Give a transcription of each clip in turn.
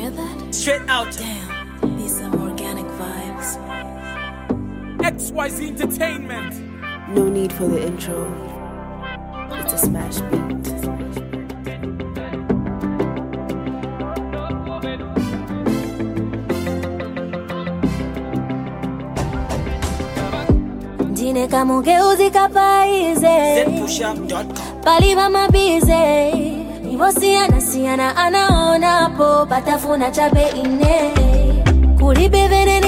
hear that? Straight out. Damn, these some organic vibes. XYZ Entertainment. No need for the intro. It's a smash beat. Ndine kamugeuzi kapaize ZPushup.com. paliva mabize ivosiana anaonapo patafuna chape ine kulibevene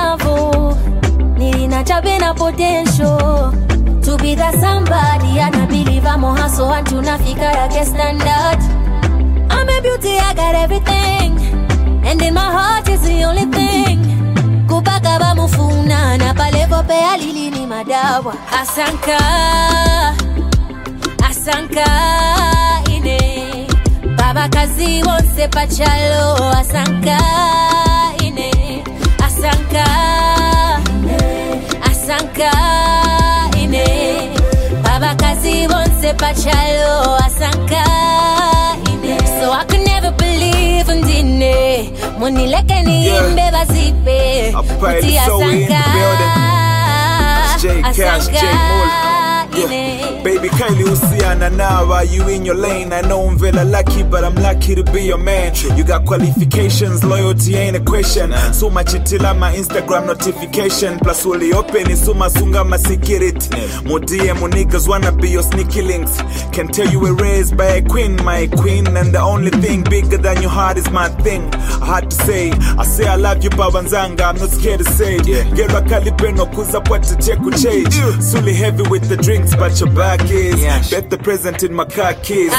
nilina chape na potential to be the somebody and I believe I'm a hustle and tunafika yake standard. I'm a beauty, I got everything, and in my heart is the only thing. Kupaka ba mufuna na palevo pe alili ni madawa. Asanka ine baba kazi wonse pachalo. Asanka ine baba kazi wonse pachalo. Asanka ine. So I could never believe ndine moni leke ni imbe bazipe Uti Asanka J Cash, J Moore. Yeah. Baby, kindly usiana now. Are you in your lane? I know I'm very lucky, but I'm lucky to be your man. You got qualifications, loyalty ain't a question. So much itila my Instagram notification. Plus only open is so masunga my security. Mo DM, mo niggas wanna be your sneaky links. Can tell you were raised by a queen, my queen. And the only thing bigger than your heart is my thing. I had to say I love you, Babanzanga. I'm not scared to say it. Get rakalipe no kuza pwata cheku change. Suli heavy with the drinks, but your back is bet the present in my car keys.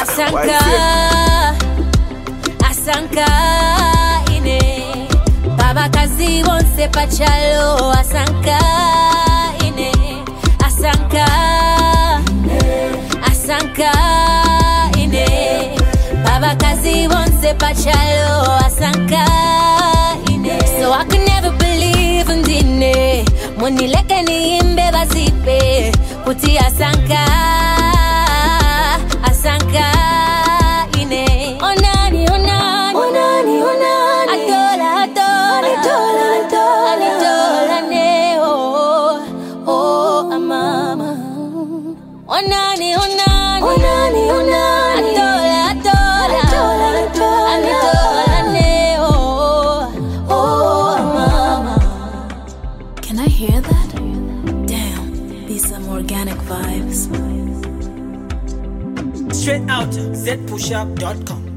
Asanka ine baba kazi wonse pachalo. Asanka ine baba kazi wonse pachalo. Asanka ine. So I could never believe ndine moni leke ni imbe bazipe Uti Asanka ine. Onani Adola ne oh mama. Onani Adola ne oh mama. Can I hear that? Damn, these some organic vibes. Straight out. ZPushup.com.